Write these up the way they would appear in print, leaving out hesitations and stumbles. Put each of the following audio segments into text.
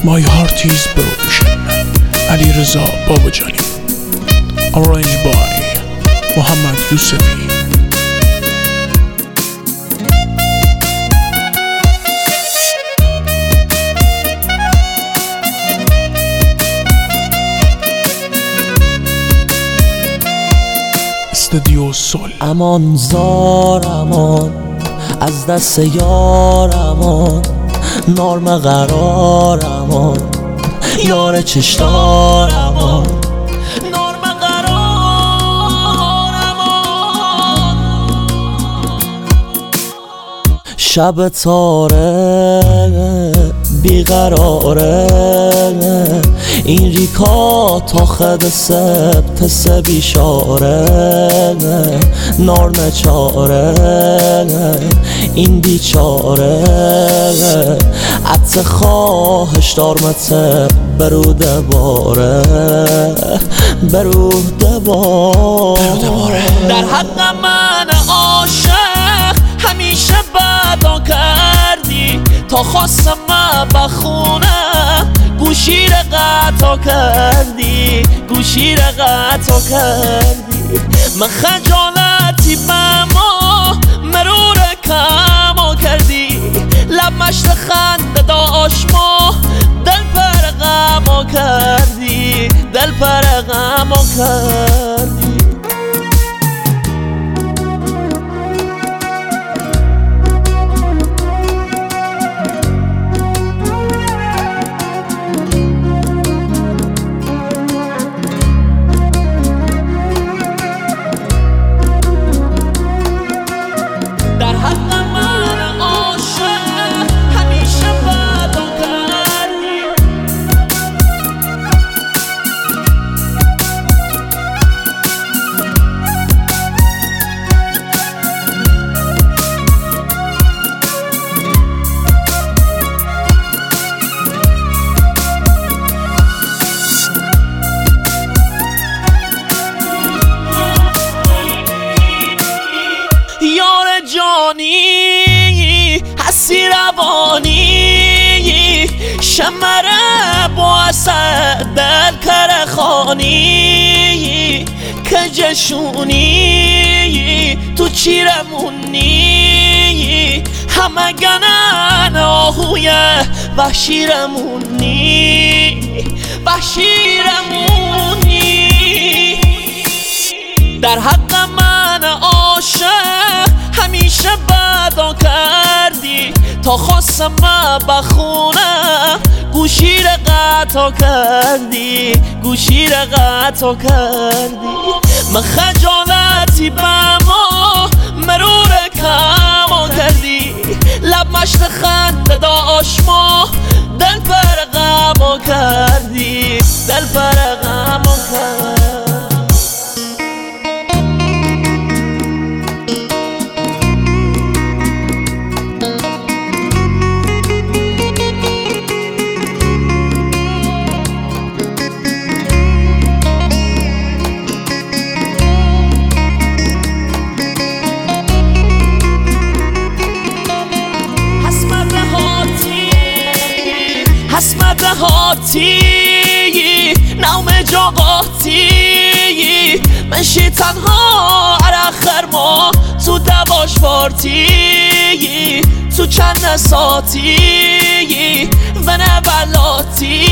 My heart is broken. علیرضا باباجانی. Arranged by محمد یوسفی. استودیو سول. امان زار امان از دست یار امان، نرم قرار امان، یار چشدار امان، نرم قرار امان. شب تاره بیقراره، این ریکا تا خد سبت سه بیشاره، نار نچاره این بیچاره. عطه خواهش دارمته بروده باره، بروده باره. در حق من عاشق همیشه بدا کردی، تا خواستم بخونم گوشی را قطع کردی، گوشی را قطع کردی. من خجالتی بما مرور کما کردی، لب مشت خنده داشت ما دل پر غما کردی، دل پر غما کردی. جانی حسی روانی، شمره با اثر دل کرخانی، که جشونی تو چیرمونی، همه گنن آهوی وحشیرمونی، وحشیرمونی. در حق من عاشق همیشه بدا کردی، تا خواستم بخونم گوشی را قطع کردی، گوشی را قطع کردی. من خجالتی بما مرور کما کردی، لب مشت خنده داشت ما دل پر غما کردی، دل پر غما کردی. حسمت هاتی نوم جاقاتی، منشی تنها عرخر ما تو دواش پارتی، تو چند ساتی و نبلاتی،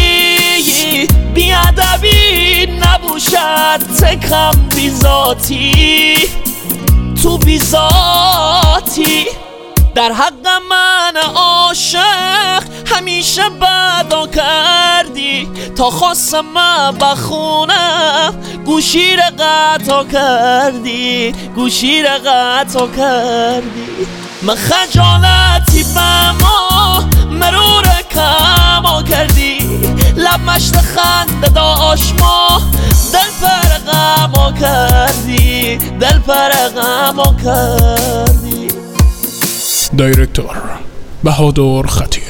بیادبی نبوشد تکم بیزاتی، تو بیزاتی. در حق من عاشق همیشه بدا کردی، تا خواستم بخونم گوشی را قطع کردی، گوشی را قطع کردی. من خجالتی بما مرور کما کردی، لب مشت خنده داشت ما دل پر غما کردی، دل پر غما کردی. دایرکتور بهادر خطی.